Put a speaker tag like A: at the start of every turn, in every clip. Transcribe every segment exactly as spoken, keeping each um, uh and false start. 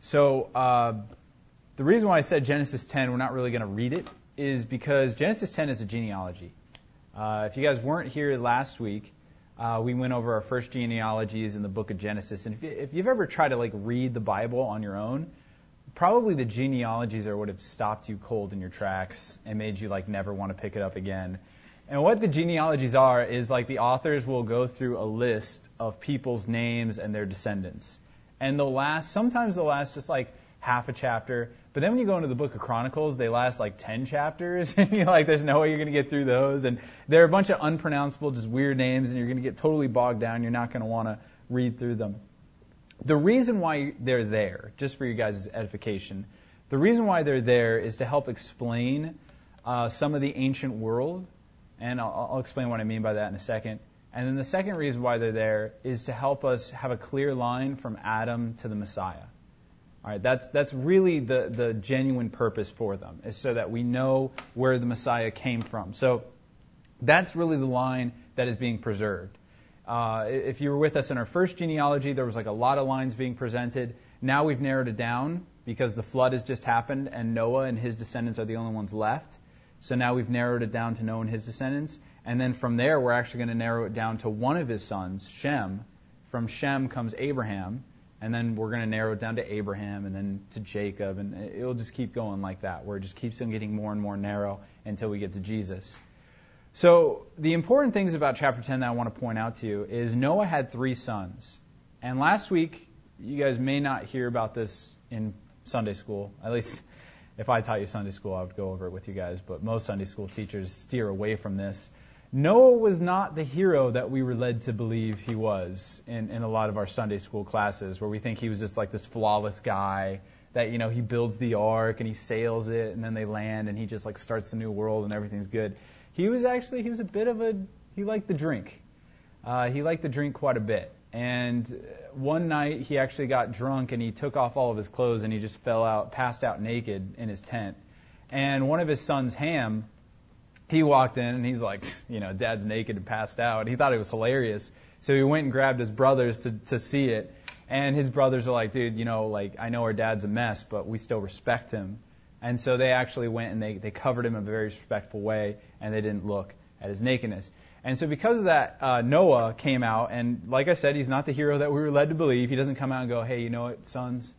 A: So uh, the reason why I said Genesis ten, we're not really going to read it, is because Genesis ten is a genealogy. Uh, if you guys weren't here last week, uh, we went over our first genealogies in the book of Genesis. And if, you, if you've ever tried to like read the Bible on your own, probably the genealogies are what have stopped you cold in your tracks and made you like never want to pick it up again. And what the genealogies are is like the authors will go through a list of people's names and their descendants. And they'll last, sometimes they'll last just like half a chapter. But then when you go into the book of Chronicles, they last like ten chapters. And you're like, there's no way you're going to get through those. And they're a bunch of unpronounceable, just weird names. And you're going to get totally bogged down. You're not going to want to read through them. The reason why they're there, just for you guys' edification, the reason why they're there is to help explain uh, some of the ancient world. And I'll, I'll explain what I mean by that in a second. And then the second reason why they're there is to help us have a clear line from Adam to the Messiah. All right, that's that's really the, the genuine purpose for them, is so that we know where the Messiah came from. So that's really the line that is being preserved. Uh, if you were with us in our first genealogy, there was like a lot of lines being presented. Now we've narrowed it down because the flood has just happened and Noah and his descendants are the only ones left. So now we've narrowed it down to Noah and his descendants. And then from there, we're actually going to narrow it down to one of his sons, Shem. From Shem comes Abraham. And then we're going to narrow it down to Abraham and then to Jacob. And it'll just keep going like that, where it just keeps on getting more and more narrow until we get to Jesus. So the important things about chapter ten that I want to point out to you is Noah had three sons. And last week, you guys may not hear about this in Sunday school. At least if I taught you Sunday school, I would go over it with you guys. But most Sunday school teachers steer away from this. Noah was not the hero that we were led to believe he was in, in a lot of our Sunday school classes, where we think he was just like this flawless guy that, you know, he builds the ark and he sails it and then they land and he just like starts the new world and everything's good. He was actually, he was a bit of a, he liked the drink. Uh, he liked the drink quite a bit. And one night he actually got drunk and he took off all of his clothes and he just fell out, passed out naked in his tent. And one of his sons, Ham, he walked in and he's like, you know, Dad's naked and passed out. He thought it was hilarious. So he went and grabbed his brothers to, to see it. And his brothers are like, dude, you know, like, I know our dad's a mess, but we still respect him. And so they actually went and they, they covered him in a very respectful way, and they didn't look at his nakedness. And so because of that, uh, Noah came out, and like I said, he's not the hero that we were led to believe. He doesn't come out and go, hey, you know what, sons,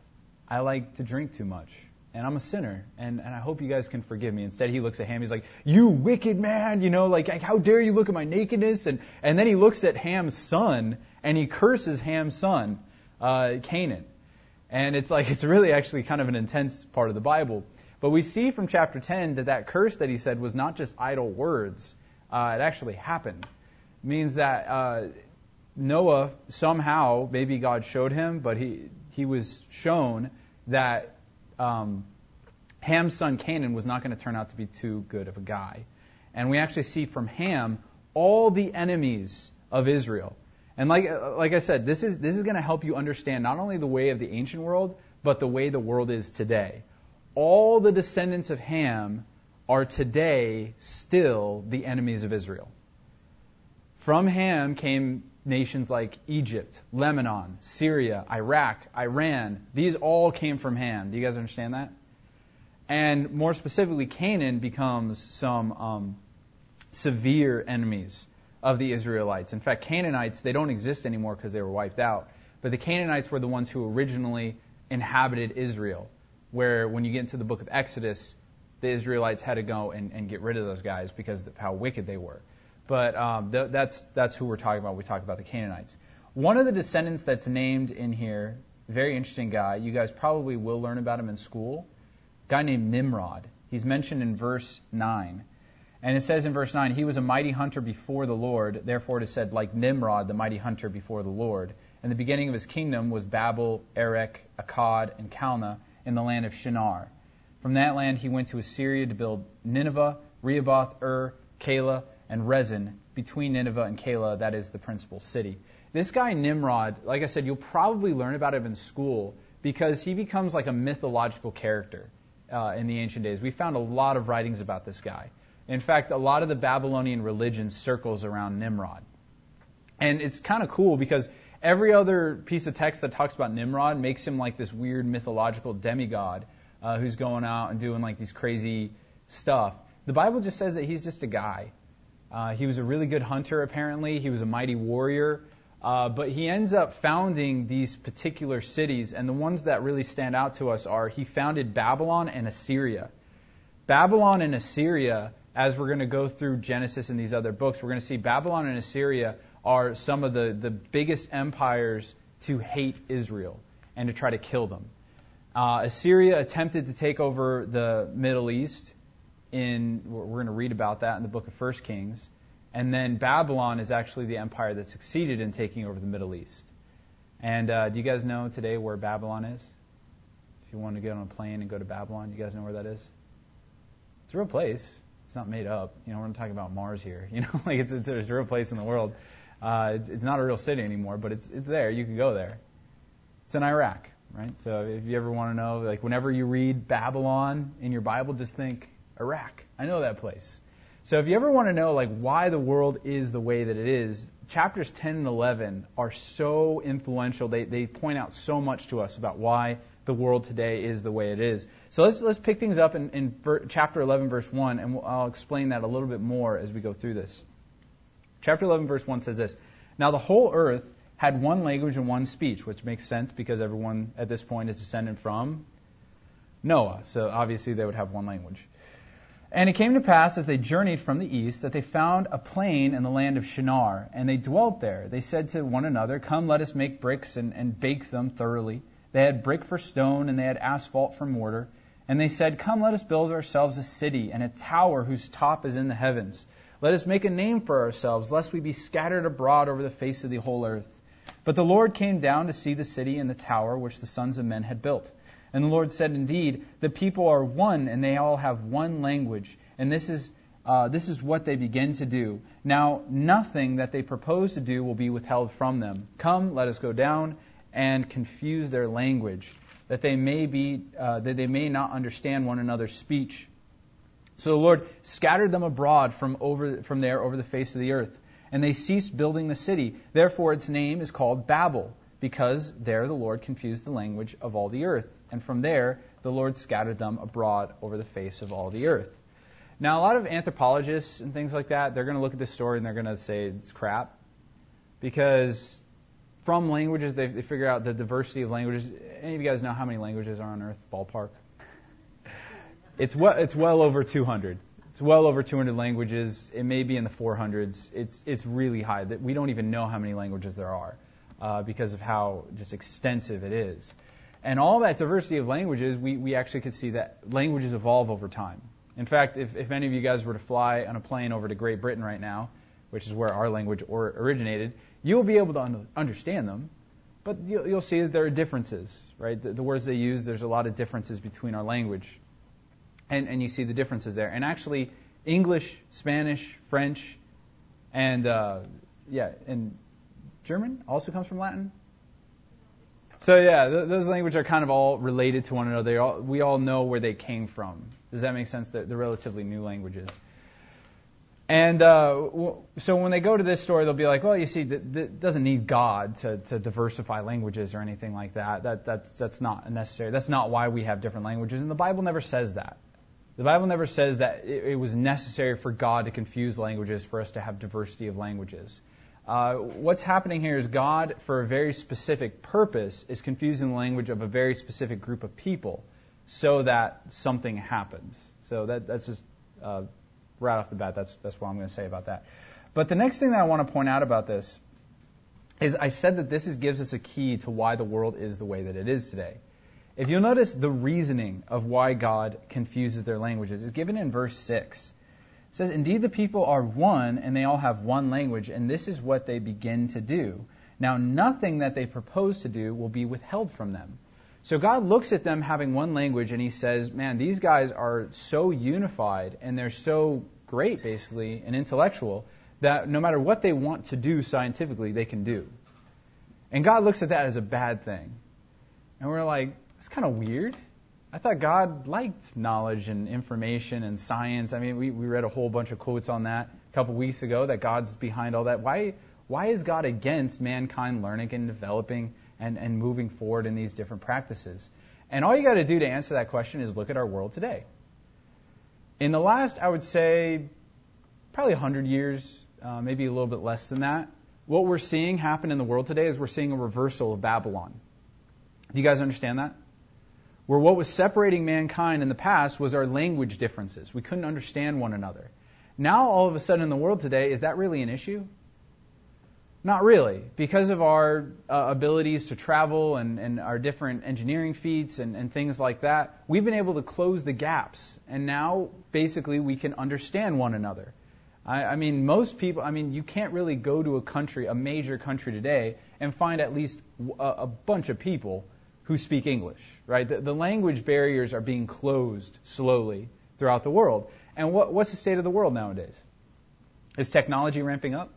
A: I like to drink too much. And I'm a sinner, and, and I hope you guys can forgive me. Instead, he looks at Ham. He's like, you wicked man, you know, like, how dare you look at my nakedness? And, and then he looks at Ham's son, and he curses Ham's son, uh, Canaan. And it's like, it's really actually kind of an intense part of the Bible. But we see from chapter ten that that curse that he said was not just idle words. Uh, it actually happened. It means that uh, Noah, somehow, maybe God showed him, but he, he was shown that Um, Ham's son Canaan was not going to turn out to be too good of a guy. And we actually see from Ham all the enemies of Israel. And like like I said, this is this is going to help you understand not only the way of the ancient world, but the way the world is today. All the descendants of Ham are today still the enemies of Israel. From Ham came nations like Egypt, Lebanon, Syria, Iraq, Iran. These all came from Ham. Do you guys understand that? And more specifically, Canaan becomes some um, severe enemies of the Israelites. In fact, Canaanites, they don't exist anymore because they were wiped out. But the Canaanites were the ones who originally inhabited Israel, where when you get into the book of Exodus, the Israelites had to go and, and get rid of those guys because of how wicked they were. But um, th- that's that's who we're talking about. We talk about the Canaanites. One of the descendants that's named in here, very interesting guy. You guys probably will learn about him in school. A guy named Nimrod. He's mentioned in verse nine. And it says in verse nine, he was a mighty hunter before the Lord. Therefore it is said, like Nimrod, the mighty hunter before the Lord. And the beginning of his kingdom was Babel, Erech, Akkad, and Calneh in the land of Shinar. From that land he went to Assyria to build Nineveh, Rehoboth, Ur, Calah, and Rezin, between Nineveh and Calah, that is the principal city. This guy Nimrod, like I said, you'll probably learn about him in school because he becomes like a mythological character uh, in the ancient days. We found a lot of writings about this guy. In fact, a lot of the Babylonian religion circles around Nimrod. And it's kind of cool because Every other piece of text that talks about Nimrod makes him like this weird mythological demigod uh, who's going out and doing like these crazy stuff. The Bible just says that he's just a guy. Uh, he was a really good hunter, apparently. He was a mighty warrior. Uh, but he ends up founding these particular cities, and the ones that really stand out to us are he founded Babylon and Assyria. Babylon and Assyria, as we're going to go through Genesis and these other books, we're going to see Babylon and Assyria are some of the, the biggest empires to hate Israel and to try to kill them. Uh, Assyria attempted to take over the Middle East. In we're going to read about that in the book of First Kings. And then Babylon is actually the empire that succeeded in taking over the Middle East. And uh, do you guys know today where Babylon is? If you want to get on a plane and go to Babylon, do you guys know where that is? It's a real place. It's not made up. You know, we're not talking about Mars here. You know, like it's, it's a real place in the world. Uh, it's, it's not a real city anymore, but it's it's there. You can go there. It's in Iraq, right? So if you ever want to know, like whenever you read Babylon in your Bible, just think Iraq. I know that place. So if you ever want to know like why the world is the way that it is, chapters ten and eleven are so influential. They they point out so much to us about why the world today is the way it is. So let's let's pick things up in, in ver, chapter eleven, verse one, and we'll, I'll explain that a little bit more as we go through this. Chapter eleven, verse one says this: Now the whole earth had one language and one speech, which makes sense because everyone at this point is descended from Noah. So obviously they would have one language. And it came to pass, as they journeyed from the east, that they found a plain in the land of Shinar, and they dwelt there. They said to one another, Come, let us make bricks and, and bake them thoroughly. They had brick for stone, and they had asphalt for mortar. And they said, Come, let us build ourselves a city, and a tower whose top is in the heavens. Let us make a name for ourselves, lest we be scattered abroad over the face of the whole earth. But the Lord came down to see the city and the tower which the sons of men had built. And the Lord said, Indeed, the people are one, and they all have one language. And this is uh, this is what they begin to do. Now, nothing that they propose to do will be withheld from them. Come, let us go down and confuse their language, that they may be uh, that they may not understand one another's speech. So the Lord scattered them abroad from over from there over the face of the earth, and they ceased building the city. Therefore, its name is called Babel, because there the Lord confused the language of all the earth. And from there, the Lord scattered them abroad over the face of all the earth. Now, a lot of anthropologists and things like that, they're going to look at this story and they're going to say it's crap. Because from languages, they, they figure out the diversity of languages. Any of you guys know how many languages are on Earth, ballpark? It's well, it's well over two hundred. It's well over two hundred languages. It may be in the four hundreds. It's, it's really high. We don't even know how many languages there are uh, because of how just extensive it is. And all that diversity of languages, we, we actually could see that languages evolve over time. In fact, if, if any of you guys were to fly on a plane over to Great Britain right now, which is where our language or, originated, you'll be able to un- understand them, but you'll, you'll see that there are differences, right? The, the words they use, there's a lot of differences between our language. And, and you see the differences there. And actually, English, Spanish, French, and, uh, yeah, and German also comes from Latin. So yeah, th- those languages are kind of all related to one another. They all, we all know where they came from. Does that make sense? They're, they're relatively new languages. And uh, w- so when they go to this story, they'll be like, well, you see, that th- doesn't need God to, to diversify languages or anything like that. That that's that's not necessary. That's not why we have different languages. And the Bible never says that. The Bible never says that it, it was necessary for God to confuse languages for us to have diversity of languages. Uh, what's happening here is God, for a very specific purpose, is confusing the language of a very specific group of people so that something happens. So that, that's just uh, right off the bat, that's, that's what I'm going to say about that. But the next thing that I want to point out about this is I said that this is, gives us a key to why the world is the way that it is today. If you'll notice, the reasoning of why God confuses their languages is given in verse six. It says, Indeed, the people are one, and they all have one language, and this is what they begin to do. Now, nothing that they propose to do will be withheld from them. So God looks at them having one language, and he says, man, these guys are so unified, and they're so great, basically, and intellectual, that no matter what they want to do scientifically, they can do. And God looks at that as a bad thing. And we're like, that's kind of weird. I thought God liked knowledge and information and science. I mean, we, we read a whole bunch of quotes on that a couple weeks ago, that God's behind all that. Why Why is God against mankind learning and developing and, and moving forward in these different practices? And all you got to do to answer that question is look at our world today. In the last, I would say, probably one hundred years, uh, maybe a little bit less than that, what we're seeing happen in the world today is we're seeing a reversal of Babylon. Do you guys understand that? Where what was separating mankind in the past was our language differences. We couldn't understand one another. Now, all of a sudden in the world today, is that really an issue? Not really. Because of our uh, abilities to travel and, and our different engineering feats and, and things like that, we've been able to close the gaps. And now, basically, we can understand one another. I, I mean, most people, I mean, you can't really go to a country, a major country today, and find at least a, a bunch of people who speak English, right? The, the language barriers are being closed slowly throughout the world. And what, what's the state of the world nowadays? Is technology ramping up?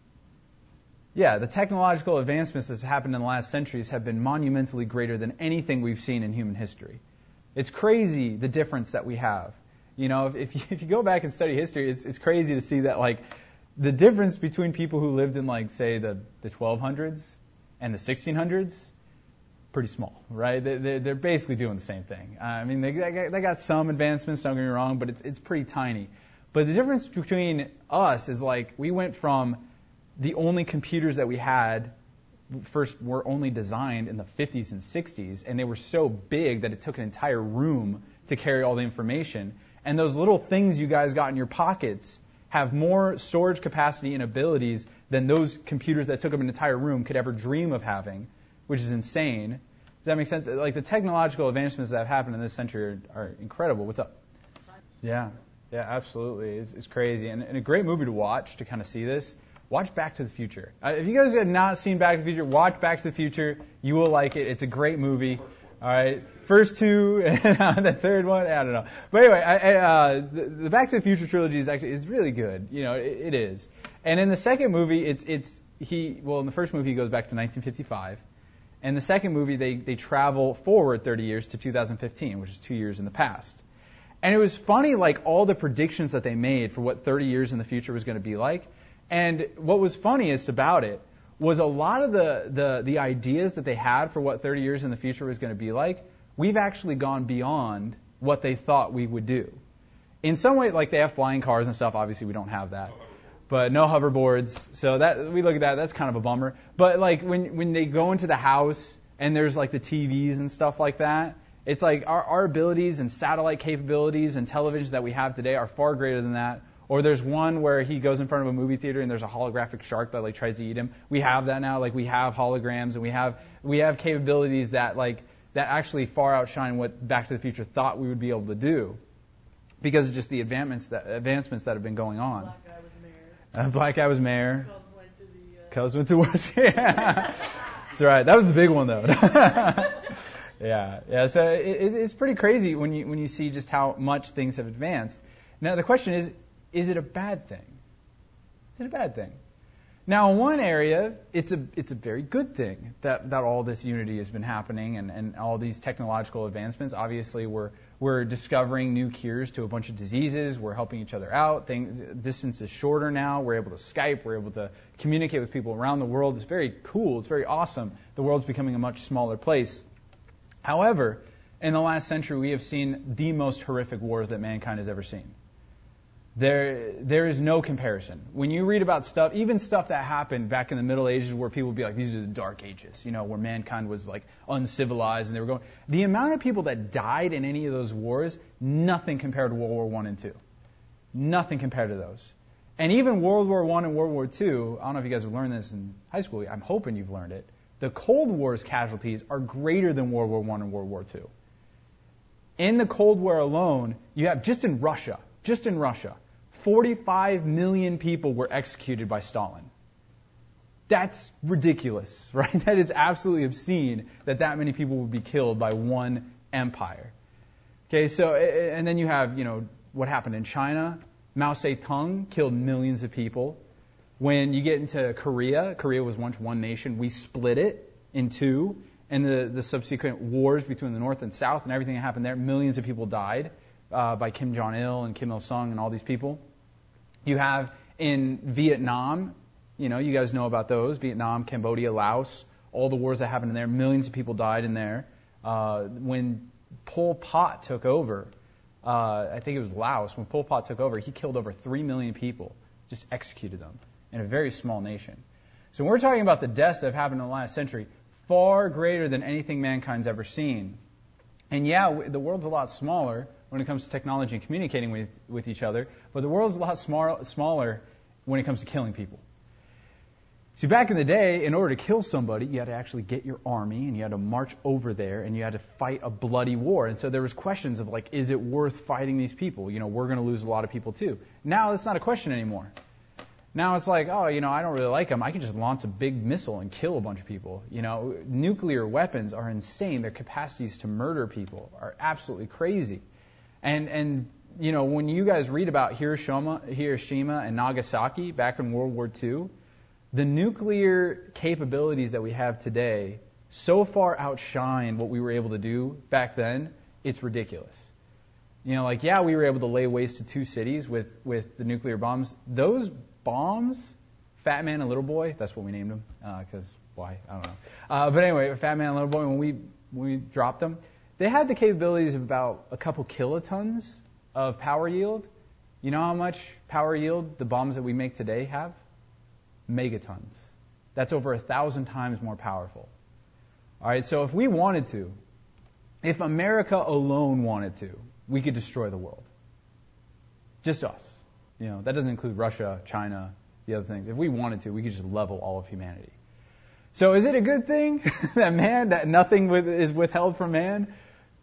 A: Yeah, the technological advancements that have happened in the last centuries have been monumentally greater than anything we've seen in human history. It's crazy the difference that we have. You know, if, if, you, if you go back and study history, it's, it's crazy to see that, like, the difference between people who lived in, like, say, the, the twelve hundreds and the sixteen hundreds, pretty small, right? They, they're basically doing the same thing. Uh, I mean, they, they got some advancements, don't get me wrong, but it's, it's pretty tiny. But the difference between us is, like, we went from the only computers that we had first were only designed in the fifties and sixties, and they were so big that it took an entire room to carry all the information. And those little things you guys got in your pockets have more storage capacity and abilities than those computers that took up an entire room could ever dream of having, which is insane. Does that make sense? Like, the technological advancements that have happened in this century are, are incredible. What's up? Yeah, yeah, absolutely. It's, it's crazy. And, and a great movie to watch to kind of see this. Watch Back to the Future. Uh, if you guys have not seen Back to the Future, watch Back to the Future. You will like it. It's a great movie. All right. First two, and the third one, I don't know. But anyway, I, I, uh, the, the Back to the Future trilogy is actually is really good. You know, it, it is. And in the second movie, it's it's he. Well, in the first movie, he goes back to nineteen fifty-five. And the second movie, they they travel forward thirty years to two thousand fifteen, which is two years in the past. And it was funny, like, all the predictions that they made for what thirty years in the future was going to be like. And what was funniest about it was a lot of the, the, the ideas that they had for what thirty years in the future was going to be like, we've actually gone beyond what they thought we would do. In some way, like, they have flying cars and stuff. Obviously, we don't have that. But no hoverboards. So that we look at that, that's kind of a bummer. But, like, when when they go into the house and there's, like, the T Vs and stuff like that, it's like our, our abilities and satellite capabilities and televisions that we have today are far greater than that. Or there's one where he goes in front of a movie theater and there's a holographic shark that, like, tries to eat him. We have that now. Like, we have holograms and we have we have capabilities that, like, that actually far outshine what Back to the Future thought we would be able to do, because of just the advancements that advancements that have been going on.
B: Black guy was mayor.
A: Uh, black guy was mayor.
B: Cubs went to the. Uh...
A: Cubs went to West. Yeah, that's right. That was the big one, though. yeah, yeah. So it, it's pretty crazy when you when you see just how much things have advanced. Now the question is. Is it a bad thing? Is it a bad thing? Now, in one area, it's a it's a very good thing that, that all this unity has been happening and, and all these technological advancements. Obviously, we're we're discovering new cures to a bunch of diseases. We're helping each other out. Thing, distance is shorter now. We're able to Skype. We're able to communicate with people around the world. It's very cool. It's very awesome. The world's becoming a much smaller place. However, in the last century, we have seen the most horrific wars that mankind has ever seen. There, there is no comparison. When you read about stuff, even stuff that happened back in the Middle Ages where people would be like, these are the dark ages, you know, where mankind was like uncivilized and they were going, the amount of people that died in any of those wars, nothing compared to World War One and Two. Nothing compared to those. And even World War One and World War Two, I don't know if you guys have learned this in high school, I'm hoping you've learned it, the Cold War's casualties are greater than World War One and World War Two. In the Cold War alone, you have, just in Russia, just in Russia, forty-five million people were executed by Stalin. That's ridiculous, right? That is absolutely obscene that that many people would be killed by one empire. Okay, so, and then you have, you know, what happened in China. Mao Zedong killed millions of people. When you get into Korea, Korea was once one nation. We split it in two. And the, the subsequent wars between the North and South and everything that happened there, millions of people died uh, by Kim Jong-il and Kim Il-sung and all these people. You have in Vietnam, You know, you guys know about those, Vietnam, Cambodia, Laos, all the wars that happened in there. Millions of people died in there. Uh, when Pol Pot took over, uh, I think it was Laos, when Pol Pot took over, he killed over three million people, just executed them in a very small nation. So when we're talking about the deaths that have happened in the last century, far greater than anything mankind's ever seen. And yeah, the world's a lot smaller when it comes to technology and communicating with, with each other, but the world's a lot small, smaller when it comes to killing people. See, back in the day, in order to kill somebody, you had to actually get your army, and you had to march over there, and you had to fight a bloody war. And so there was questions of, like, is it worth fighting these people? You know, we're going to lose a lot of people, too. Now, that's not a question anymore. Now it's like, oh, you know, I don't really like them. I can just launch a big missile and kill a bunch of people. You know, nuclear weapons are insane. Their capacities to murder people are absolutely crazy. And, and you know, when you guys read about Hiroshima, Hiroshima and Nagasaki back in World War Two, the nuclear capabilities that we have today so far outshine what we were able to do back then, it's ridiculous. You know, like, yeah, we were able to lay waste to two cities with, with the nuclear bombs. Those bombs, Fat Man and Little Boy, that's what we named them, because uh, why? I don't know. Uh, but anyway, Fat Man and Little Boy, when we, when we dropped them, they had the capabilities of about a couple kilotons of power yield. You know how much power yield the bombs that we make today have? Megatons. That's over a thousand times more powerful. All right, so if we wanted to, if America alone wanted to, we could destroy the world. Just us. You know, that doesn't include Russia, China, the other things. If we wanted to, we could just level all of humanity. So is it a good thing that man, that nothing with, is withheld from man?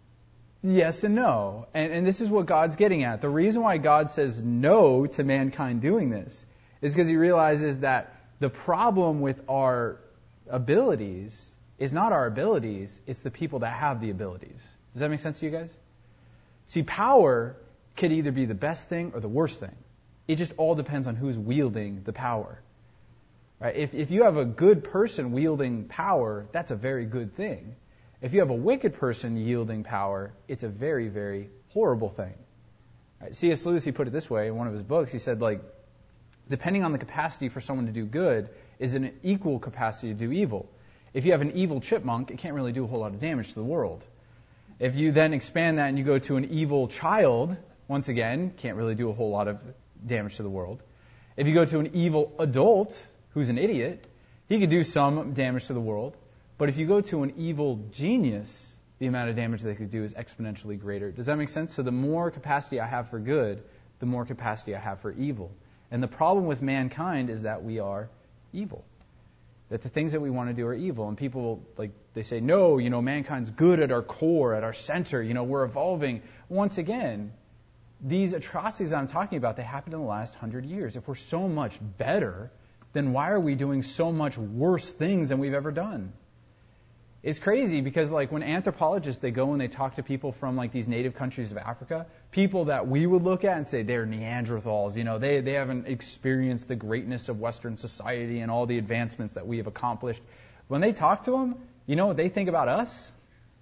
A: Yes and no. And, and this is what God's getting at. The reason why God says no to mankind doing this is because he realizes that the problem with our abilities is not our abilities, it's the people that have the abilities. Does that make sense to you guys? See, power could either be the best thing or the worst thing. It just all depends on who's wielding the power. Right? If, if you have a good person wielding power, that's a very good thing. If you have a wicked person yielding power, it's a very, very horrible thing. Right? C S Lewis, he put it this way in one of his books. He said, like, depending on the capacity for someone to do good is an equal capacity to do evil. If you have an evil chipmunk, it can't really do a whole lot of damage to the world. If you then expand that and you go to an evil child, once again, can't really do a whole lot of damage to the world. If you go to an evil adult who's an idiot, he could do some damage to the world. But if you go to an evil genius, the amount of damage they could do is exponentially greater. Does that make sense? So the more capacity I have for good, the more capacity I have for evil. And the problem with mankind is that we are evil. That the things that we want to do are evil. And people, like, they say, no, you know, mankind's good at our core, at our center, you know, we're evolving. Once again, these atrocities I'm talking about, they happened in the last hundred years. If we're so much better, then why are we doing so much worse things than we've ever done? It's crazy because, like, when anthropologists, they go and they talk to people from, like, these native countries of Africa, people that we would look at and say they're Neanderthals, you know, they, they haven't experienced the greatness of Western society and all the advancements that we have accomplished. When they talk to them, you know what they think about us?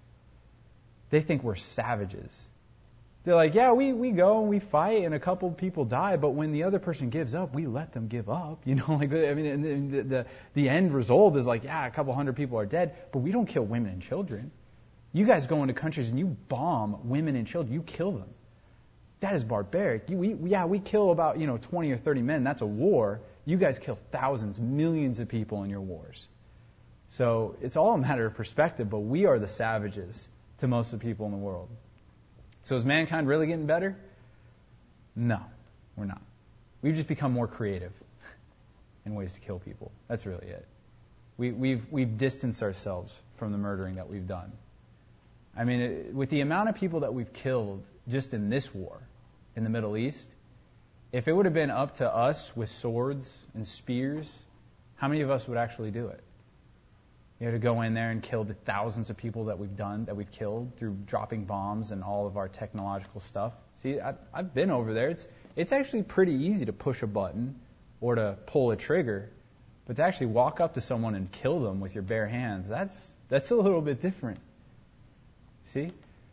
A: They think we're savages. They're like, yeah, we, we go and we fight and a couple people die, but when the other person gives up, we let them give up. You know, like, I mean, the, the, the end result is like, yeah, a couple hundred people are dead, but we don't kill women and children. You guys go into countries and you bomb women and children, you kill them. That is barbaric. You, we, yeah, we kill about, you know, twenty or thirty men. That's a war. You guys kill thousands, millions of people in your wars. So it's all a matter of perspective, but we are the savages to most of the people in the world. So is mankind really getting better? No, we're not. We've just become more creative in ways to kill people. That's really it. We, we've, we've distanced ourselves from the murdering that we've done. I mean, it, with the amount of people that we've killed just in this war in the Middle East, if it would have been up to us with swords and spears, how many of us would actually do it? You had to go in there and kill the thousands of people that we've done, that we've killed through dropping bombs and all of our technological stuff. See, I've, I've been over there. It's it's actually pretty easy to push a button or to pull a trigger, but to actually walk up to someone and kill them with your bare hands, that's that's a little bit different. See?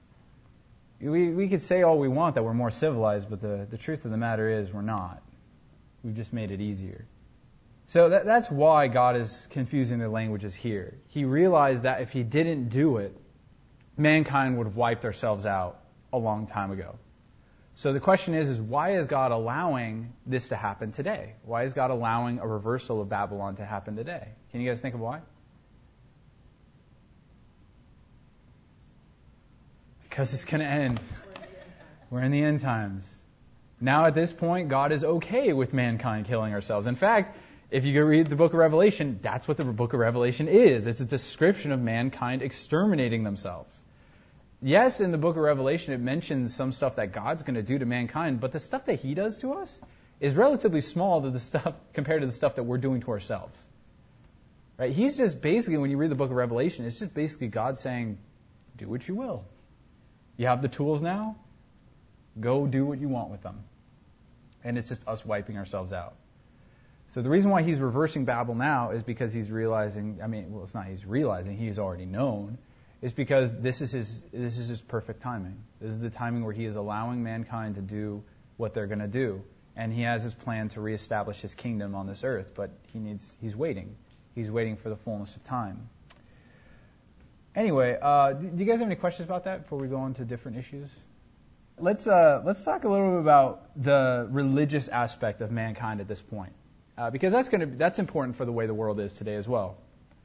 A: We we could say all we want that we're more civilized, but the, the truth of the matter is we're not. We've just made it easier. So that, that's why God is confusing their languages here. He realized that if he didn't do it, mankind would have wiped ourselves out a long time ago. So the question is, is why is God allowing this to happen today? Why is God allowing a reversal of Babylon to happen today? Can you guys think of why? Because it's going to end. We're in the end times. Now at this point, God is okay with mankind killing ourselves. In fact, if you go read the book of Revelation, that's what the book of Revelation is. It's a description of mankind exterminating themselves. Yes, in the book of Revelation, it mentions some stuff that God's going to do to mankind, but the stuff that he does to us is relatively small to the stuff compared to the stuff that we're doing to ourselves. Right? He's just basically, when you read the book of Revelation, it's just basically God saying, do what you will. You have the tools now, go do what you want with them. And it's just us wiping ourselves out. So the reason why he's reversing Babel now is because he's realizing, I mean, well, it's not he's realizing, he's already known, is because this is his this is his perfect timing. This is the timing where he is allowing mankind to do what they're going to do. And he has his plan to reestablish his kingdom on this earth, but he needs he's waiting. He's waiting for the fullness of time. Anyway, uh, do you guys have any questions about that before we go on to different issues? Let's uh, let's talk a little bit about the religious aspect of mankind at this point, uh, because that's going to that's important for the way the world is today as well.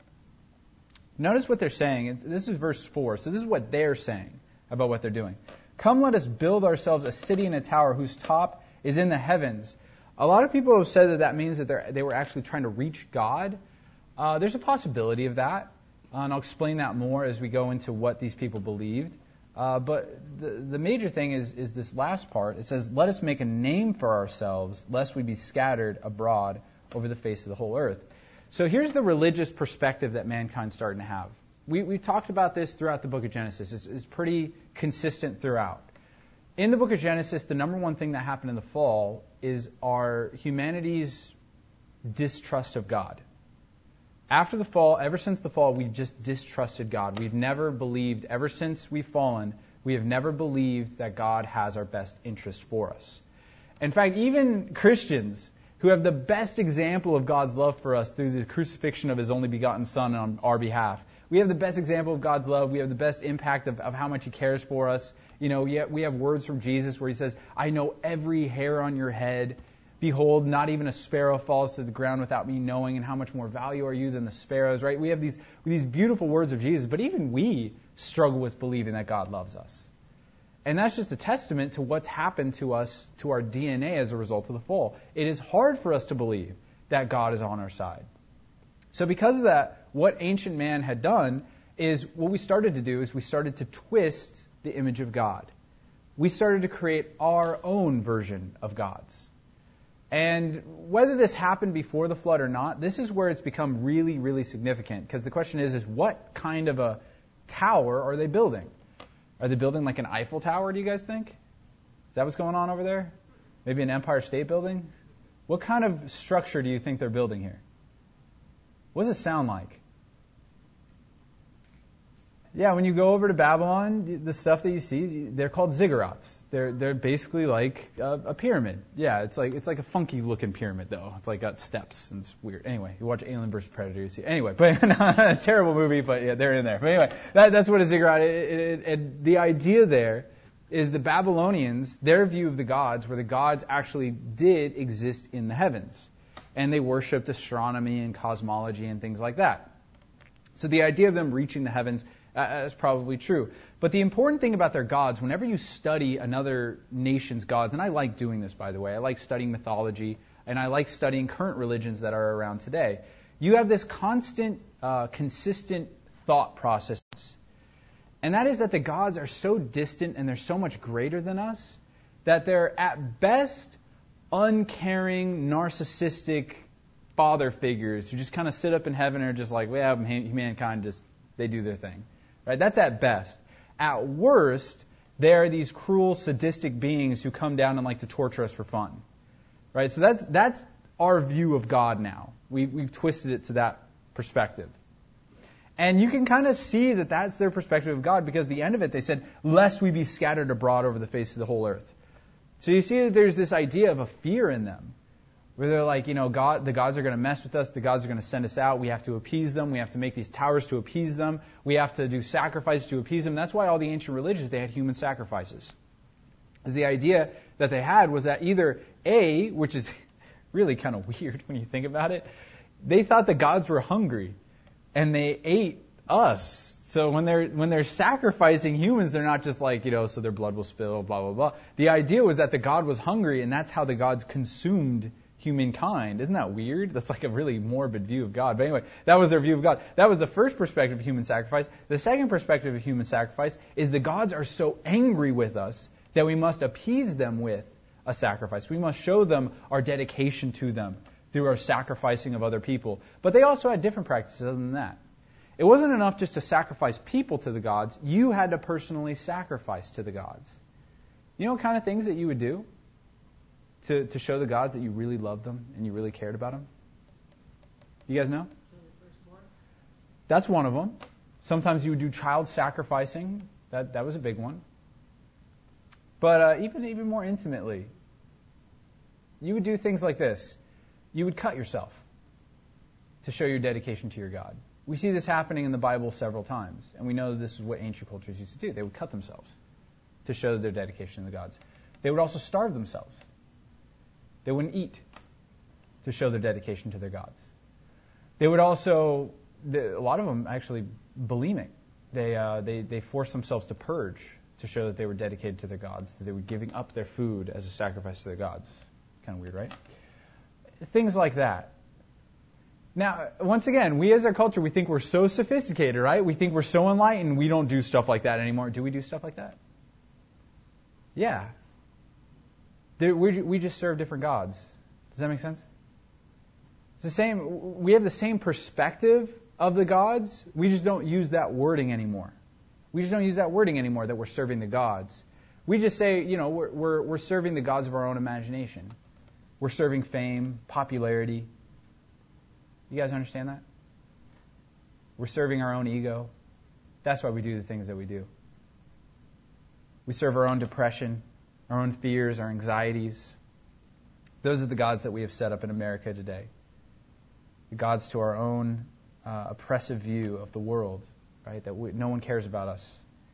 A: Notice what they're saying. This is verse four. So this is what they're saying about what they're doing. Come, let us build ourselves a city and a tower whose top is in the heavens. A lot of people have said that that means that they they were actually trying to reach God. Uh, there's a possibility of that, uh, and I'll explain that more as we go into what these people believed. Uh, but the, the major thing is, is this last part. It says, let us make a name for ourselves, lest we be scattered abroad over the face of the whole earth. So here's the religious perspective that mankind's starting to have. We, we've talked about this throughout the book of Genesis. It's, it's pretty consistent throughout. In the book of Genesis, the number one thing that happened in the fall is our humanity's distrust of God. After the fall, ever since the fall, we've just distrusted God. We've never believed, ever since we've fallen, we have never believed that God has our best interest for us. In fact, even Christians who have the best example of God's love for us through the crucifixion of His only begotten Son on our behalf, we have the best example of God's love. We have the best impact of, of how much He cares for us. You know, yet we have words from Jesus where He says, I know every hair on your head. Behold, not even a sparrow falls to the ground without me knowing, and how much more value are you than the sparrows, right? We have these these beautiful words of Jesus, but even we struggle with believing that God loves us. And that's just a testament to what's happened to us, to our D N A as a result of the fall. It is hard for us to believe that God is on our side. So because of that, what ancient man had done is, what we started to do is we started to twist the image of God. We started to create our own version of God's. And whether this happened before the flood or not, this is where it's become really, really significant. Because the question is, is what kind of a tower are they building? Are they building like an Eiffel Tower, do you guys think? Is that what's going on over there? Maybe an Empire State Building? What kind of structure do you think they're building here? What does it sound like? Yeah, when you go over to Babylon, the stuff that you see, they're called ziggurats. They're they're basically like a, a pyramid. Yeah, it's like it's like a funky looking pyramid though. It's like got steps and it's weird. Anyway, you watch Alien versus Predator, you see. Anyway, but a terrible movie, but yeah, they're in there. But anyway, that, that's what a ziggurat is. It, it, it, the idea there is the Babylonians, their view of the gods, where the gods actually did exist in the heavens, and they worshipped astronomy and cosmology and things like that. So the idea of them reaching the heavens uh, is probably true. But the important thing about their gods, whenever you study another nation's gods, and I like doing this, by the way, I like studying mythology, and I like studying current religions that are around today, you have this constant, uh, consistent thought process. And that is that the gods are so distant and they're so much greater than us that they're at best uncaring, narcissistic father figures who just kind of sit up in heaven and are just like, well, mankind just, they do their thing. Right? That's at best. At worst, they are these cruel, sadistic beings who come down and like to torture us for fun. Right? So that's that's our view of God now. We, we've twisted it to that perspective. And you can kind of see that that's their perspective of God, because at the end of it, they said, lest we be scattered abroad over the face of the whole earth. So you see that there's this idea of a fear in them, where they're like, you know, God, the gods are going to mess with us. The gods are going to send us out. We have to appease them. We have to make these towers to appease them. We have to do sacrifices to appease them. That's why all the ancient religions, they had human sacrifices. Because the idea that they had was that either A, which is really kind of weird when you think about it, they thought the gods were hungry and they ate us. So when they're when they're sacrificing humans, they're not just like, you know, so their blood will spill, blah, blah, blah. The idea was that the god was hungry, and that's how the gods consumed humankind. Isn't that weird? That's like a really morbid view of God. But anyway, that was their view of God. That was the first perspective of human sacrifice. The second perspective of human sacrifice is the gods are so angry with us that we must appease them with a sacrifice. We must show them our dedication to them through our sacrificing of other people. But they also had different practices other than that. It wasn't enough just to sacrifice people to the gods. You had to personally sacrifice to the gods. You know what kind of things that you would do to, to show the gods that you really loved them and you really cared about them? You guys know? That's one of them. Sometimes you would do child sacrificing. That that was a big one. But uh, even even more intimately, you would do things like this. You would cut yourself to show your dedication to your God. We see this happening in the Bible several times, and we know this is what ancient cultures used to do. They would cut themselves to show their dedication to the gods. They would also starve themselves. They wouldn't eat to show their dedication to their gods. They would also, a lot of them actually bulimic. They uh, they they forced themselves to purge to show that they were dedicated to their gods, that they were giving up their food as a sacrifice to their gods. Kind of weird, right? Things like that. Now, once again, we as our culture, we think we're so sophisticated, right? We think we're so enlightened, we don't do stuff like that anymore. Do we do stuff like that? Yeah. There, we, we just serve different gods. Does that make sense? It's the same. We have the same perspective of the gods. We just don't use that wording anymore. We just don't use that wording anymore that we're serving the gods. We just say, you know, we're, we're, we're serving the gods of our own imagination. We're serving fame, popularity. You guys understand that? We're serving our own ego. That's why we do the things that we do. We serve our own depression, our own fears, our anxieties. Those are the gods that we have set up in America today. The gods to our own uh, oppressive view of the world, right? That we, no one cares about us.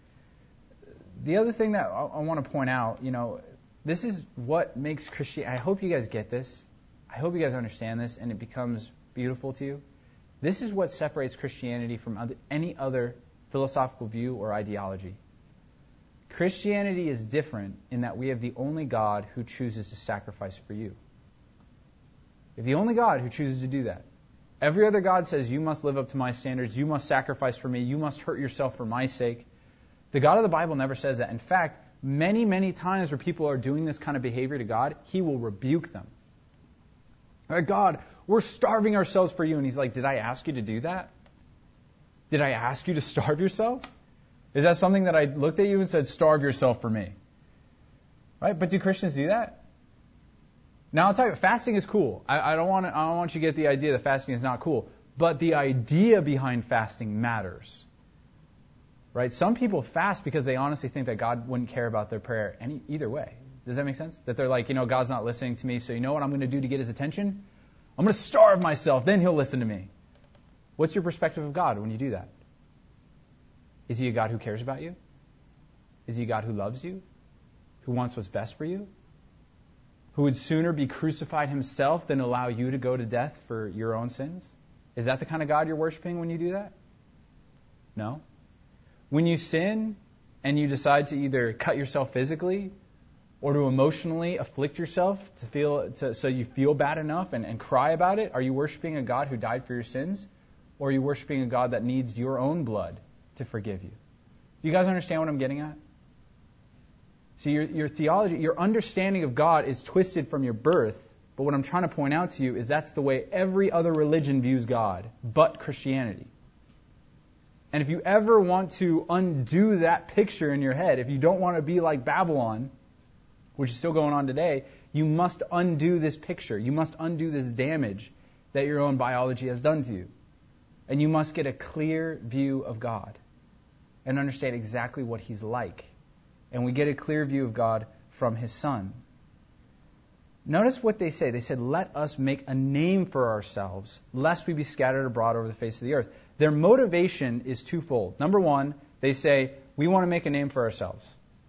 A: The other thing that I, I want to point out, you know, this is what makes Christianity. I hope you guys get this. I hope you guys understand this, and it becomes beautiful to you. This is what separates Christianity from other, any other philosophical view or ideology. Christianity is different in that we have the only God who chooses to sacrifice for you. We have the only God who chooses to do that. Every other God says, you must live up to my standards, you must sacrifice for me, you must hurt yourself for my sake. The God of the Bible never says that. In fact, many, many times where people are doing this kind of behavior to God, He will rebuke them. All right, God, we're starving ourselves for you. And He's like, did I ask you to do that? Did I ask you to starve yourself? Is that something that I looked at you and said, starve yourself for me? Right? But do Christians do that? Now I'll tell you, fasting is cool. I, I don't want to, I don't want you to get the idea that fasting is not cool. But the idea behind fasting matters. Right? Some people fast because they honestly think that God wouldn't care about their prayer any either way. Does that make sense? That they're like, you know, God's not listening to me, so you know what I'm going to do to get His attention? I'm going to starve myself, then He'll listen to me. What's your perspective of God when you do that? Is He a God who cares about you? Is He a God who loves you? Who wants what's best for you? Who would sooner be crucified Himself than allow you to go to death for your own sins? Is that the kind of God you're worshiping when you do that? No. When you sin and you decide to either cut yourself physically or to emotionally afflict yourself to feel to, so you feel bad enough and, and cry about it, are you worshiping a God who died for your sins? Or are you worshiping a God that needs your own blood to forgive you? Do you guys understand what I'm getting at? See, your, your theology, your understanding of God is twisted from your birth, but what I'm trying to point out to you is that's the way every other religion views God, but Christianity. And if you ever want to undo that picture in your head, if you don't want to be like Babylon, which is still going on today, you must undo this picture. You must undo this damage that your own biology has done to you. And you must get a clear view of God and understand exactly what He's like. And we get a clear view of God from His Son. Notice what they say. They said, let us make a name for ourselves, lest we be scattered abroad over the face of the earth. Their motivation is twofold. Number one, they say, we want to make a name for ourselves.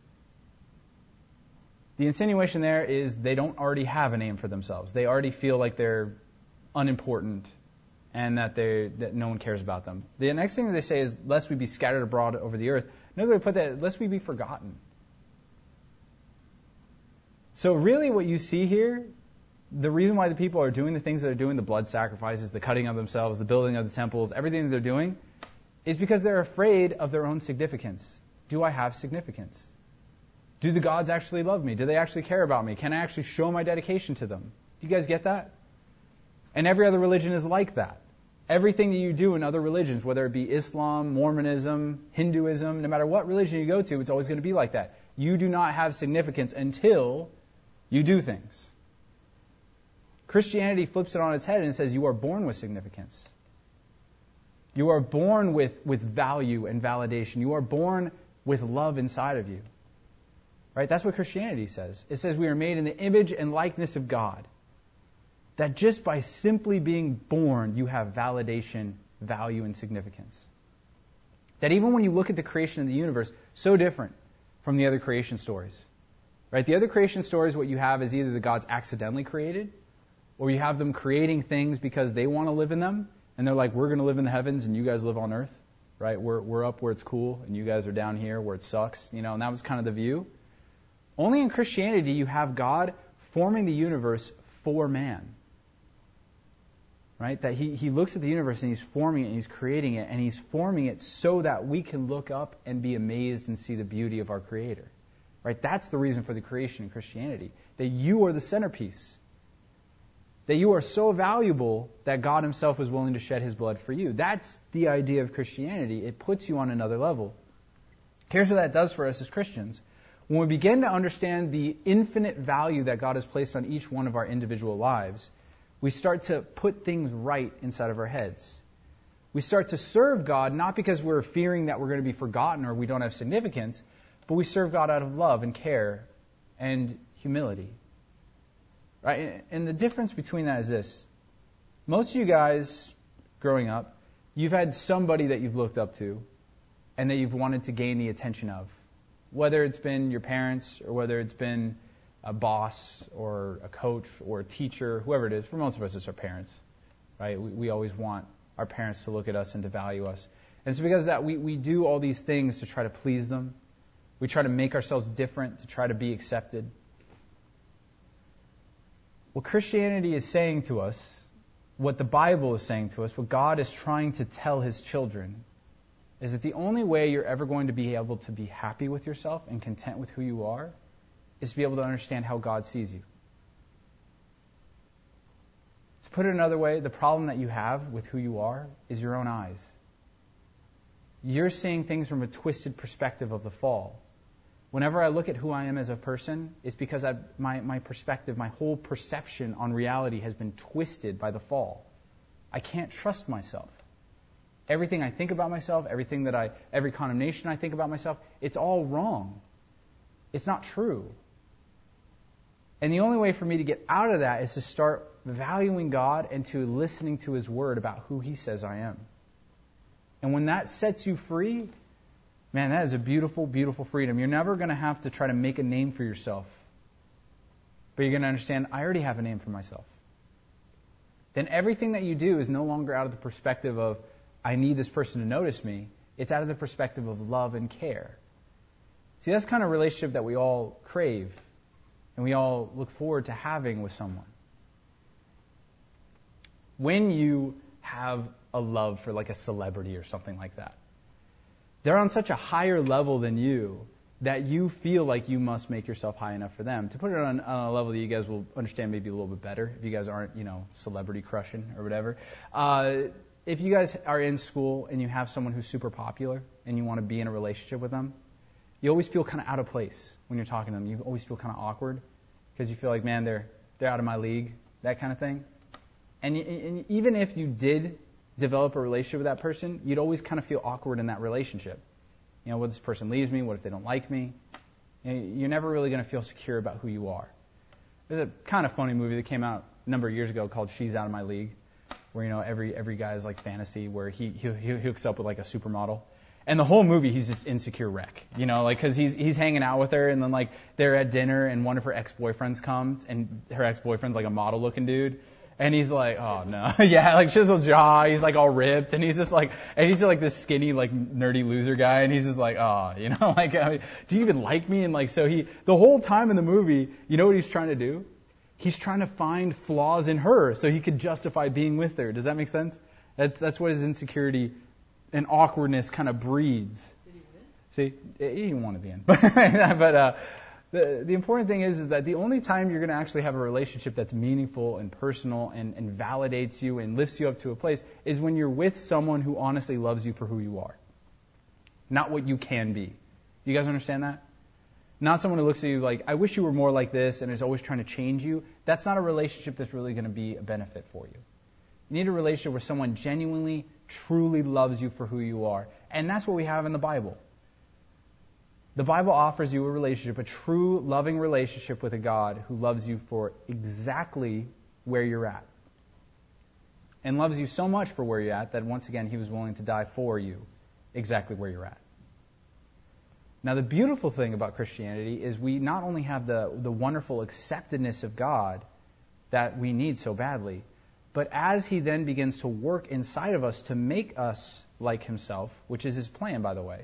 A: The insinuation there is they don't already have a name for themselves. They already feel like they're unimportant and that they that no one cares about them. The next thing that they say is, lest we be scattered abroad over the earth. Another way to put that, lest we be forgotten. So really what you see here, the reason why the people are doing the things that they're doing, the blood sacrifices, the cutting of themselves, the building of the temples, everything that they're doing, is because they're afraid of their own significance. Do I have significance? Do the gods actually love me? Do they actually care about me? Can I actually show my dedication to them? Do you guys get that? And every other religion is like that. Everything that you do in other religions, whether it be Islam, Mormonism, Hinduism, no matter what religion you go to, it's always going to be like that. You do not have significance until you do things. Christianity flips it on its head and says you are born with significance. You are born with, with value and validation. You are born with love inside of you. Right? That's what Christianity says. It says we are made in the image and likeness of God. That just by simply being born, you have validation, value, and significance. That even when you look at the creation of the universe, so different from the other creation stories. Right? The other creation stories, what you have is either the gods accidentally created, or you have them creating things because they want to live in them, and they're like, we're going to live in the heavens and you guys live on earth. Right? We're, we're up where it's cool, and you guys are down here where it sucks. You know, and that was kind of the view. Only in Christianity you have God forming the universe for man. Right? That he, he looks at the universe and he's forming it and he's creating it and he's forming it so that we can look up and be amazed and see the beauty of our Creator. Right? That's the reason for the creation in Christianity. That you are the centerpiece. That you are so valuable that God Himself was willing to shed His blood for you. That's the idea of Christianity. It puts you on another level. Here's what that does for us as Christians. When we begin to understand the infinite value that God has placed on each one of our individual lives, we start to put things right inside of our heads. We start to serve God not because we're fearing that we're going to be forgotten or we don't have significance, but we serve God out of love and care and humility. Right? And the difference between that is this. Most of you guys, growing up, you've had somebody that you've looked up to and that you've wanted to gain the attention of. Whether it's been your parents or whether it's been a boss or a coach or a teacher, whoever it is. For most of us, it's our parents, right? We, we always want our parents to look at us and to value us. And it's because of that we, we do all these things to try to please them. We try to make ourselves different to try to be accepted. What Christianity is saying to us, what the Bible is saying to us, what God is trying to tell His children, is that the only way you're ever going to be able to be happy with yourself and content with who you are is to be able to understand how God sees you. To put it another way, the problem that you have with who you are is your own eyes. You're seeing things from a twisted perspective of the fall. Whenever I look at who I am as a person, it's because I, my, my perspective, my whole perception on reality has been twisted by the fall. I can't trust myself. Everything I think about myself, everything that I, every condemnation I think about myself, it's all wrong. It's not true. And the only way for me to get out of that is to start valuing God and to listening to His Word about who He says I am. And when that sets you free, man, that is a beautiful, beautiful freedom. You're never going to have to try to make a name for yourself. But you're going to understand, I already have a name for myself. Then everything that you do is no longer out of the perspective of, I need this person to notice me. It's out of the perspective of love and care. See, that's the kind of relationship that we all crave and we all look forward to having with someone. When you have a love for like a celebrity or something like that, they're on such a higher level than you that you feel like you must make yourself high enough for them. To put it on, on a level that you guys will understand maybe a little bit better, if you guys aren't, you know, celebrity crushing or whatever. Uh, if you guys are in school and you have someone who's super popular and you want to be in a relationship with them, you always feel kind of out of place when you're talking to them. You always feel kind of awkward because you feel like, man, they're they're out of my league, that kind of thing. And, and even if you did develop a relationship with that person, you'd always kind of feel awkward in that relationship. You know, what if this person leaves me? What if they don't like me? You know, you're never really going to feel secure about who you are. There's a kind of funny movie that came out a number of years ago called She's Out of My League, where, you know, every every guy's like fantasy, where he, he he hooks up with like a supermodel. And the whole movie, he's just insecure wreck, you know, like, cause he's, he's hanging out with her, and then like, they're at dinner, and one of her ex-boyfriends comes, and her ex-boyfriend's like a model looking dude. And he's like, oh no, yeah, like chisel jaw, he's like all ripped, and he's just like, and he's like this skinny, like nerdy loser guy, and he's just like, oh, you know, like, I mean, do you even like me? And like, so he, the whole time in the movie, you know what he's trying to do? He's trying to find flaws in her so he could justify being with her. Does that make sense? That's, that's what his insecurity and awkwardness kind of breeds.
B: Did he win?
A: See, he didn't want to be in. but uh, the the important thing is, is that the only time you're going to actually have a relationship that's meaningful and personal and, and validates you and lifts you up to a place is when you're with someone who honestly loves you for who you are, not what you can be. You guys understand that? Not someone who looks at you like, I wish you were more like this, and is always trying to change you. That's not a relationship that's really going to be a benefit for you. You need a relationship where someone genuinely, truly loves you for who you are. And that's what we have in the Bible. The Bible offers you a relationship, a true, loving relationship with a God who loves you for exactly where you're at. And loves you so much for where you're at that, once again, He was willing to die for you exactly where you're at. Now, the beautiful thing about Christianity is we not only have the, the wonderful acceptedness of God that we need so badly, but as He then begins to work inside of us to make us like Himself, which is His plan, by the way,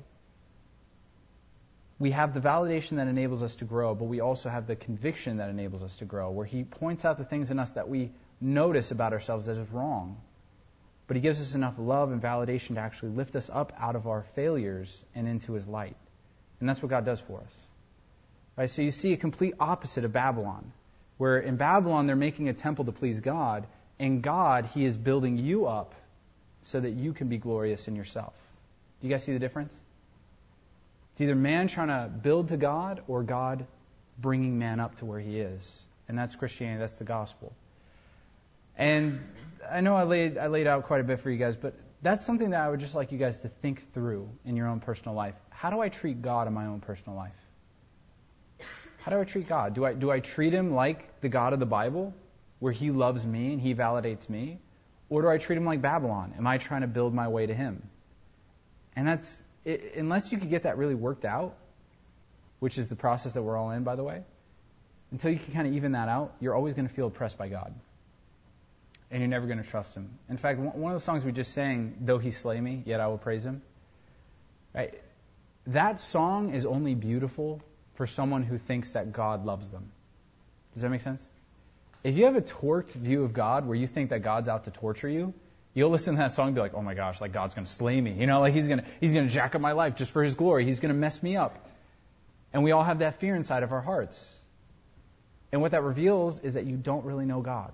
A: we have the validation that enables us to grow, but we also have the conviction that enables us to grow, where He points out the things in us that we notice about ourselves as is wrong. But He gives us enough love and validation to actually lift us up out of our failures and into His light. And that's what God does for us. Right? So you see a complete opposite of Babylon, where in Babylon they're making a temple to please God. In God, He is building you up so that you can be glorious in yourself. Do you guys see the difference? It's either man trying to build to God or God bringing man up to where he is. And that's Christianity. That's the gospel. And I know I laid I laid out quite a bit for you guys, but that's something that I would just like you guys to think through in your own personal life. How do I treat God in my own personal life? How do I treat God? Do I do I treat Him like the God of the Bible, where He loves me and He validates me? Or do I treat Him like Babylon? Am I trying to build my way to Him? And that's, it, unless you could get that really worked out, which is the process that we're all in, by the way, until you can kind of even that out, you're always going to feel oppressed by God. And you're never going to trust Him. In fact, one of the songs we just sang, Though He Slay Me, Yet I Will Praise Him, right? That song is only beautiful for someone who thinks that God loves them. Does that make sense? If you have a torqued view of God where you think that God's out to torture you, you'll listen to that song and be like, oh my gosh, like God's going to slay me. You know, like He's going to He's going to jack up my life just for His glory. He's going to mess me up. And we all have that fear inside of our hearts. And what that reveals is that you don't really know God.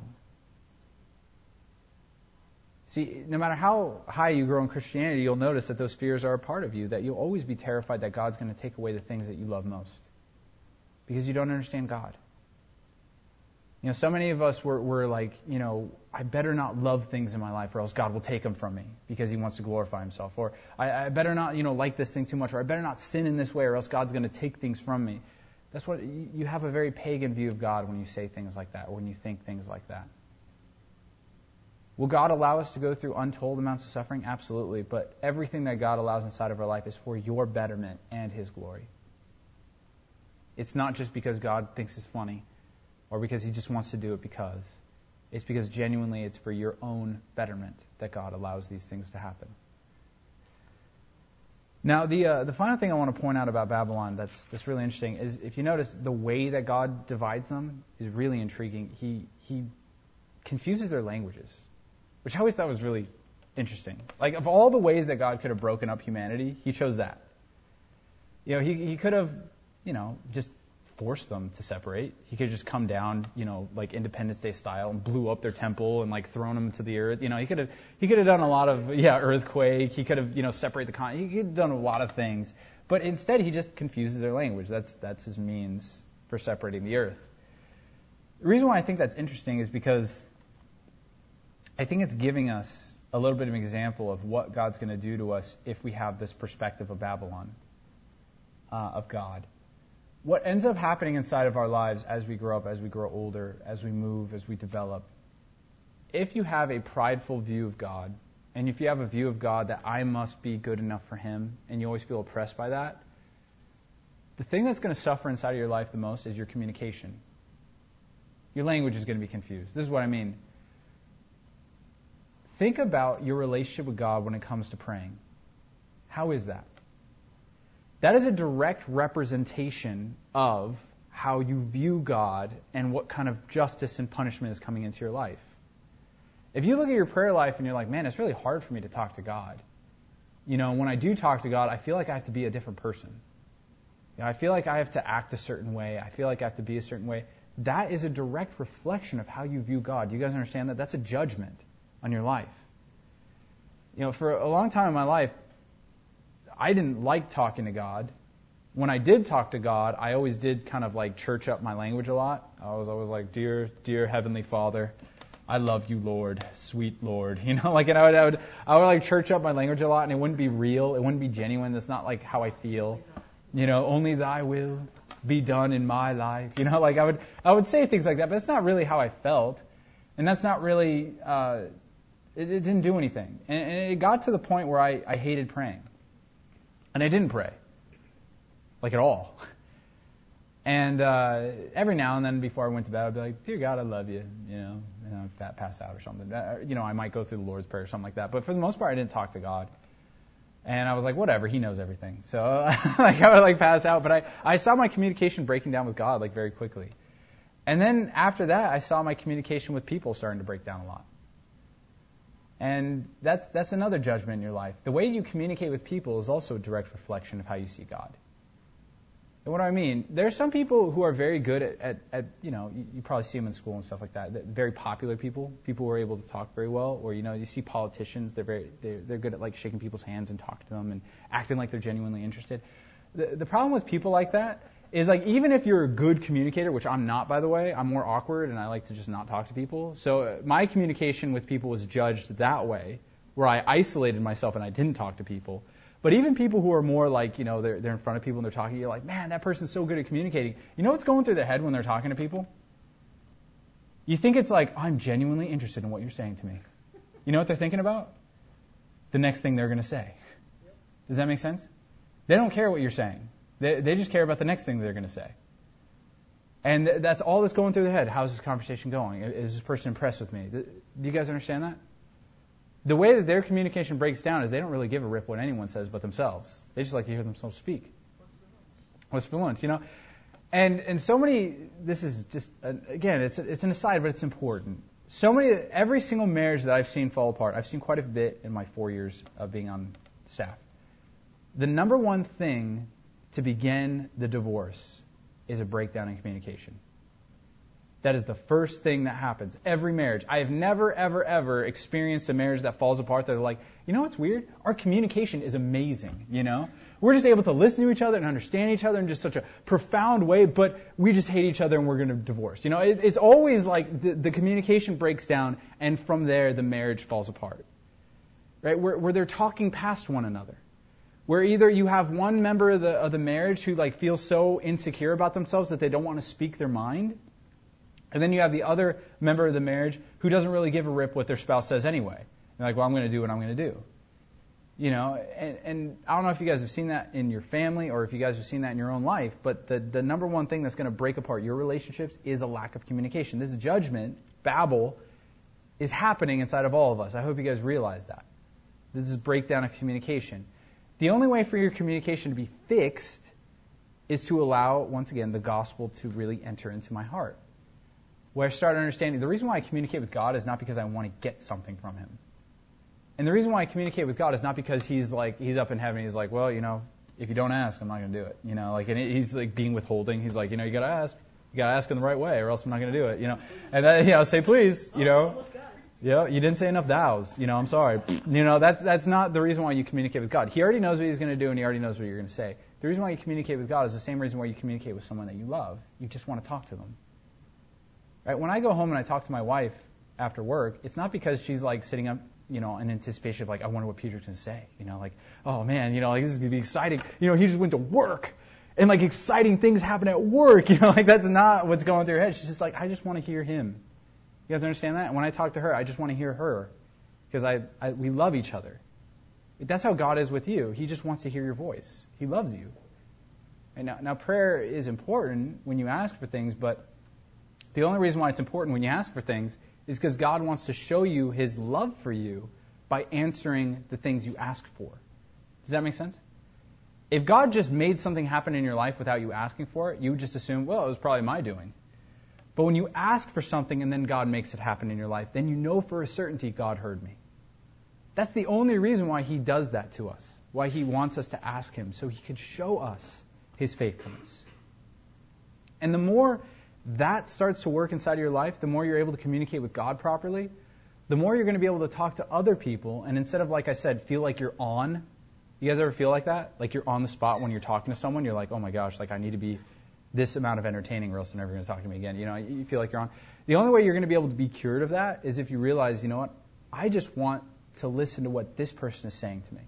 A: See, no matter how high you grow in Christianity, you'll notice that those fears are a part of you, that you'll always be terrified that God's going to take away the things that you love most. Because you don't understand God. You know, so many of us were, were like, you know, I better not love things in my life or else God will take them from me because He wants to glorify Himself. Or I, I better not, you know, like this thing too much, or I better not sin in this way or else God's going to take things from me. That's what, you have a very pagan view of God when you say things like that or when you think things like that. Will God allow us to go through untold amounts of suffering? Absolutely. But everything that God allows inside of our life is for your betterment and His glory. It's not just because God thinks it's funny or because He just wants to do it because. It's because genuinely it's for your own betterment that God allows these things to happen. Now, the uh, the final thing I want to point out about Babylon that's that's really interesting is, if you notice, the way that God divides them is really intriguing. He He confuses their languages, which I always thought was really interesting. Like, of all the ways that God could have broken up humanity, He chose that. You know, He He could have, you know, just forced them to separate. He could have just come down, you know, like Independence Day style, and blew up their temple and like thrown them to the earth. You know, He could have He could have done a lot of yeah earthquake. He could have, you know, separate the continent. He could have done a lot of things, but instead He just confuses their language. That's that's His means for separating the earth. The reason why I think that's interesting is because I think it's giving us a little bit of an example of what God's going to do to us if we have this perspective of Babylon, uh, of God. what ends up happening inside of our lives as we grow up, as we grow older, as we move, as we develop, if you have a prideful view of God, and if you have a view of God that I must be good enough for Him, and you always feel oppressed by that, the thing that's going to suffer inside of your life the most is your communication. Your language is going to be confused. This is what I mean. Think about your relationship with God when it comes to praying. How is that? That is a direct representation of how you view God and what kind of justice and punishment is coming into your life. If you look at your prayer life and you're like, man, it's really hard for me to talk to God. You know, when I do talk to God, I feel like I have to be a different person. You know, I feel like I have to act a certain way. I feel like I have to be a certain way. That is a direct reflection of how you view God. You guys understand that? That's a judgment on your life. You know, for a long time in my life, I didn't like talking to God. When I did talk to God, I always did kind of like church up my language a lot. I was always like, dear, dear Heavenly Father, I love you, Lord, sweet Lord. You know, like, and I would, I would, I would like church up my language a lot, and it wouldn't be real. It wouldn't be genuine. That's not like how I feel. You know, only Thy will be done in my life. You know, like I would, I would say things like that, but it's not really how I felt, and that's not really. Uh, it, it didn't do anything, and, and it got to the point where I, I hated praying. And I didn't pray, like at all. And uh, every now and then before I went to bed, I'd be like, dear God, I love you, you know, and I would pass out or something. Uh, you know, I might go through the Lord's Prayer or something like that. But for the most part, I didn't talk to God. And I was like, whatever, He knows everything. So like I would like pass out. But I, I saw my communication breaking down with God like very quickly. And then after that, I saw my communication with people starting to break down a lot. And that's that's another judgment in your life. The way you communicate with people is also a direct reflection of how you see God. And what do I mean? There are some people who are very good at, at, at you know, you, you probably see them in school and stuff like that. They're very popular people, people who are able to talk very well. Or, you know, you see politicians, they're very they're, they're good at like shaking people's hands and talking to them and acting like they're genuinely interested. The, the problem with people like that is like even if you're a good communicator, which I'm not, by the way, I'm more awkward and I like to just not talk to people. So my communication with people was judged that way, where I isolated myself and I didn't talk to people. But even people who are more like, you know, they're, they're in front of people and they're talking, you're like, man, that person's so good at communicating. You know what's going through their head when they're talking to people? You think it's like, I'm genuinely interested in what you're saying to me. You know what they're thinking about? The next thing they're going to say. Does that make sense? They don't care what you're saying. They, they just care about the next thing they're going to say. And th- that's all that's going through their head. How's this conversation going? Is this person impressed with me? Do you guys understand that? The way that their communication breaks down is they don't really give a rip what anyone says but themselves. They just like to hear themselves speak. What's for lunch, you know? And and so many, this is just, uh, again, it's it's an aside, but it's important. So many, every single marriage that I've seen fall apart, I've seen quite a bit in my four years of being on staff. The number one thing to begin the divorce is a breakdown in communication. That is the first thing that happens. Every marriage. I have never, ever, ever experienced a marriage that falls apart that are like, you know what's weird? Our communication is amazing, you know? We're just able to listen to each other and understand each other in just such a profound way, but we just hate each other and we're going to divorce. You know, it, it's always like the, the communication breaks down and from there the marriage falls apart. Right? Where, where they're talking past one another. Where either you have one member of the, of the marriage who like feels so insecure about themselves that they don't want to speak their mind. And then you have the other member of the marriage who doesn't really give a rip what their spouse says anyway. They're like, well, I'm going to do what I'm going to do. You know, and, and I don't know if you guys have seen that in your family or if you guys have seen that in your own life, but the, the number one thing that's going to break apart your relationships is a lack of communication. This judgment, Babel, is happening inside of all of us. I hope you guys realize that. This is breakdown of communication. The only way for your communication to be fixed is to allow, once again, the gospel to really enter into my heart. Where I start understanding the reason why I communicate with God is not because I want to get something from Him. And the reason why I communicate with God is not because He's like, He's up in heaven, He's like, well, you know, if you don't ask, I'm not going to do it. You know, like, and He's like being withholding. He's like, you know, you got to ask. You got to ask in the right way or else I'm not going to do it, you know. And then, you know, say please, you know. You know, you didn't say enough thous, you know, I'm sorry. You know, that's that's not the reason why you communicate with God. He already knows what He's going to do and He already knows what you're going to say. The reason why you communicate with God is the same reason why you communicate with someone that you love. You just want to talk to them. Right? When I go home and I talk to my wife after work, it's not because she's like sitting up, you know, in anticipation of like, I wonder what Peter's going to say. You know, like, oh man, you know, like this is going to be exciting. You know, he just went to work and like exciting things happen at work. You know, like that's not what's going through her head. She's just like, I just want to hear him. You guys understand that? And when I talk to her, I just want to hear her because I, I we love each other. That's how God is with you. He just wants to hear your voice. He loves you. And now, now prayer is important when you ask for things, but the only reason why it's important when you ask for things is because God wants to show you His love for you by answering the things you ask for. Does that make sense? If God just made something happen in your life without you asking for it, you would just assume, well, it was probably my doing. But when you ask for something and then God makes it happen in your life, then you know for a certainty God heard me. That's the only reason why He does that to us, why He wants us to ask Him, so He could show us His faithfulness. And the more that starts to work inside of your life, the more you're able to communicate with God properly, the more you're going to be able to talk to other people, and instead of, like I said, feel like you're on. You guys ever feel like that? Like you're on the spot when you're talking to someone, you're like, oh my gosh, like I need to be this amount of entertaining or else they're never going to talk to me again. You know, you feel like you're on. The only way you're going to be able to be cured of that is if you realize, you know what, I just want to listen to what this person is saying to me.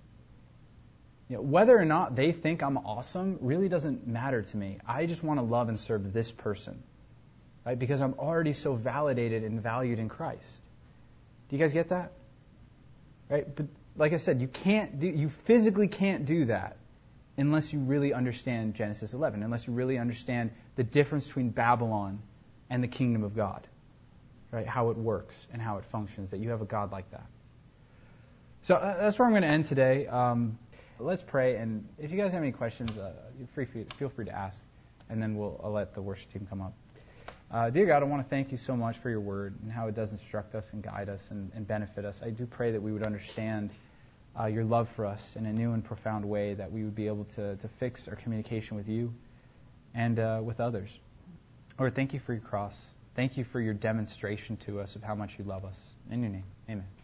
A: You know, whether or not they think I'm awesome really doesn't matter to me. I just want to love and serve this person, right? Because I'm already so validated and valued in Christ. Do you guys get that? Right? But like I said, you can't do, you physically can't do that unless you really understand Genesis eleven, unless you really understand the difference between Babylon and the kingdom of God, right? How it works and how it functions, that you have a God like that. So uh, that's where I'm going to end today. Um, let's pray, and if you guys have any questions, uh, you're free, free, feel free to ask, and then we'll I'll let the worship team come up. Uh, dear God, I want to thank you so much for your word and how it does instruct us and guide us and, and benefit us. I do pray that we would understand uh, your love for us in a new and profound way, that we would be able to, to fix our communication with you and uh, with others. Lord, thank you for your cross. Thank you for your demonstration to us of how much you love us. In your name, amen.